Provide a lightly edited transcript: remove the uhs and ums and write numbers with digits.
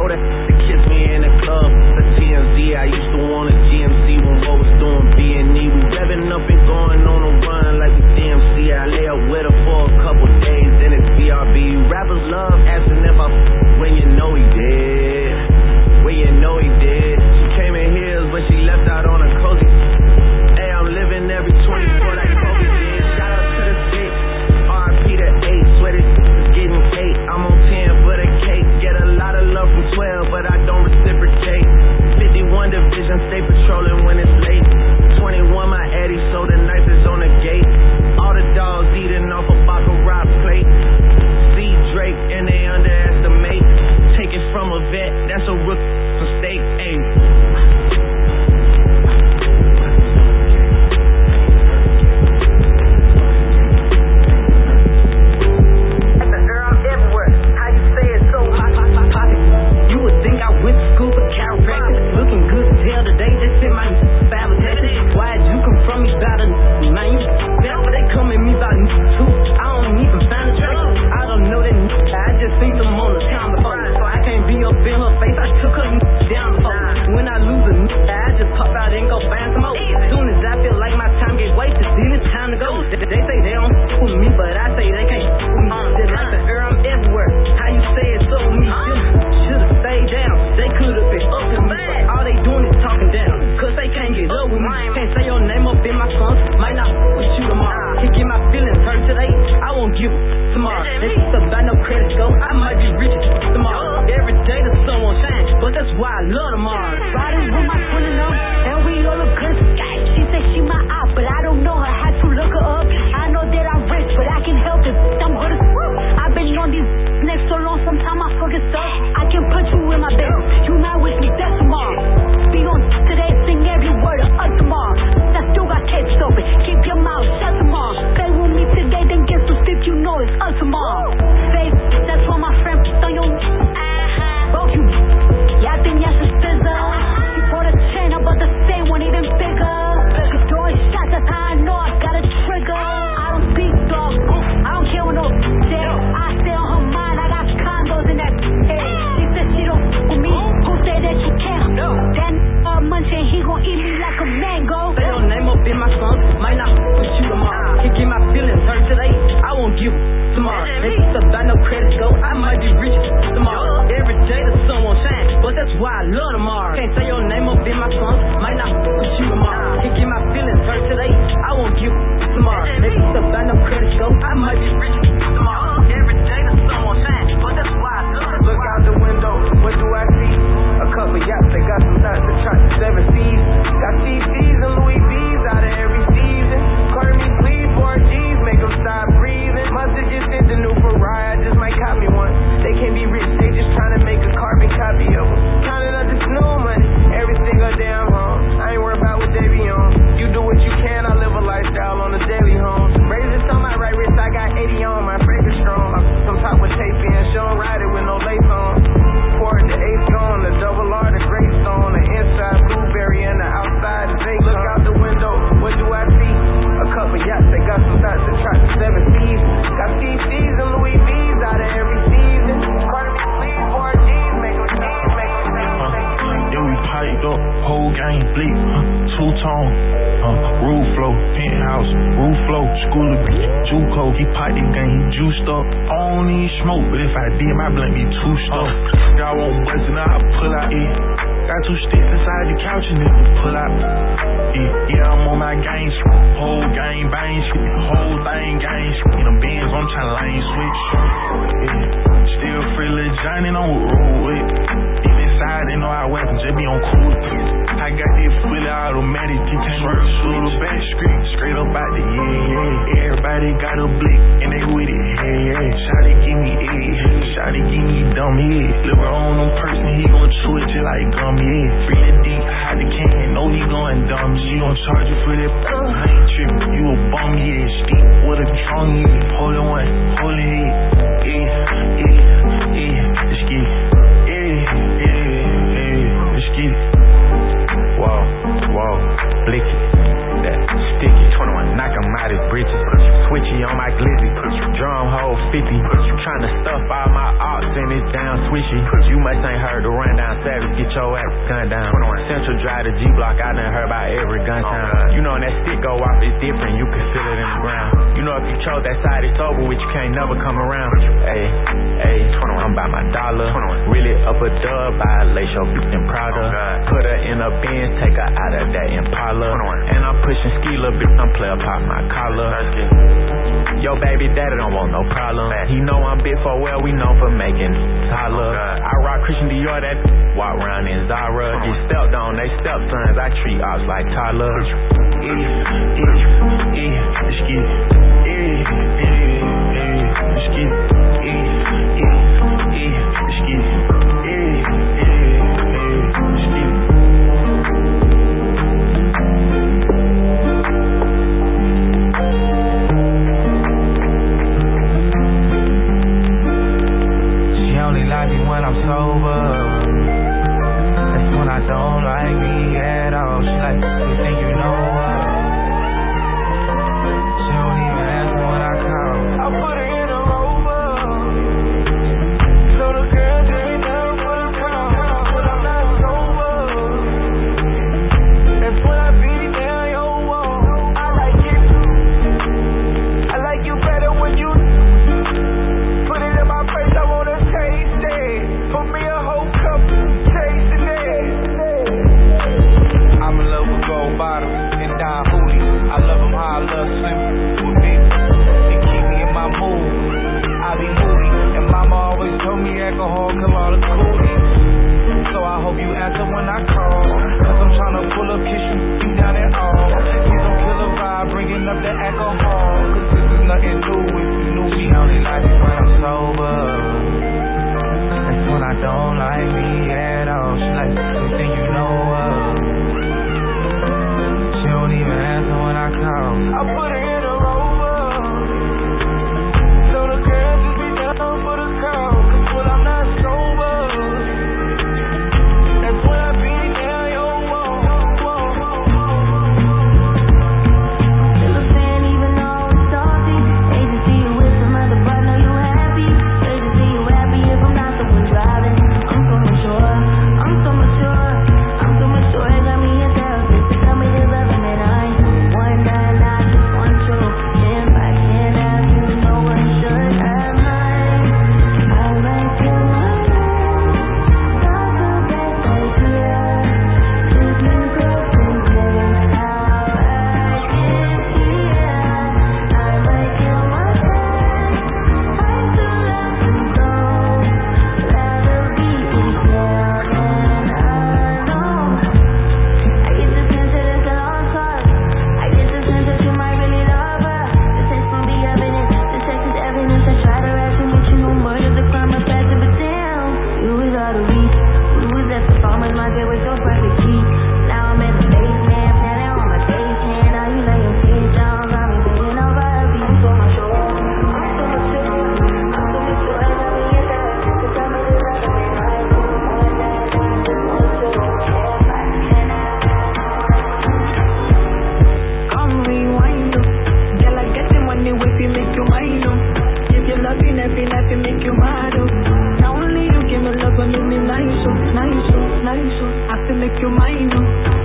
told her to kiss me in the club. The TMZ, I used to want a GMC when what was doing B&E. We revving up and going on a run like a DMC. I lay up with her for a couple days, then it's BRB. Rappers love asking if I when you know he did. When you know he did. She came in heels, but she left out on a cozy. Hey, I'm living every 24 like Kobe did. Shout out to the 6, RP to 8. Sweat it, getting 8. I'm on 10 for the cake. Get a lot of love from 12, but I don't reciprocate. 51 division, stay patrolling when it's late. 21 my Eddie, so the knife is on the gate. All the dogs eating off a baccarat plate. See Drake and they underestimate. Take it from a vet, that's a rookie mistake. Ayy. Switchy on my glizzy, drum hole 50, tryna stuff all my ops and it's down squishy. You must ain't heard the rundown. Savage, get your ass gunned down. Central Drive to G-Block, I done heard about every gun town. You know when that stick go off, it's different, you can feel it in the ground. You know if you chose that side, it's over with, you can't never come around. Ayy, I'm by my dollar. Really up a dub, buy a Lacio beat and Prada. Put her in a Benz, take her out of that Impala. And I'm pushing skila, bitch, I'm player pop my collar. Yo baby daddy don't want no problem. He know I'm big for well, we known for making holler. I rock Christian Dior, that walk around in Zara. Get stepped on, they stepsons, I treat ops like toddlers. Let's get it. Let's get it. Let's get it. When I'm sober, that's when I don't like me at all. She like, you think you know what? She don't even answer when I call. I put her in a Rover, so the girl take me down for the call. But I'm not sober, that's when I beat down your wall. I like it, I like you better when you put it in my face. I wanna taste it. For me a whole cup, tasting it. I'm in love with gold bottles and Don Hoodies. I love them how I love Slim with me. They keep me in my mood. I be moody. And mama always told me alcohol kill all the cooties. So I hope you answer when I call. Cause I'm tryna pull up, kiss you down at all. Please don't kill a vibe, bringing up the alcohol. Cause this is nothing new if you knew me. She only like me when I'm sober. When I don't like me at all. She like, you think you know what? She don't even answer when I call. I put her in a Rover, so the girl just be down for the call. Cause when I'm not sober, that's when I be down your wall. Still a fan even though it's salty. Hate to see you with some other, but know you happy. Hate to see you happy if I'm not the one driving. I'm so mature, it got me in therapy. Tell me there's loving and I ain't one night, I just want you. If I can't have you, no one should have mine. I like you, not the best idea. If you go to place, I'll like it here. I like you myself, I still let you go. Rather be detailed than unknown. I get the sense that it's a long talk. I get the sense that you might really love her. The text gon' be evidence. The text is evidence. I try to ration with you, no murder, the crime of passion, but damn, you was out of reach. We was at the farmer's market with your perfect key. Now I'm in the basement, planning on my face hand. Now you laying face down, got me thinking over every. I'm so mature, it got me in therapy. So tell me there's nothing in life. One night, I just want you. If I can't have Come rewind, girl, I get the money if you make you mine, if you loving every night, you make you mad, Now only you give me love and make me nice, I feel make you mine,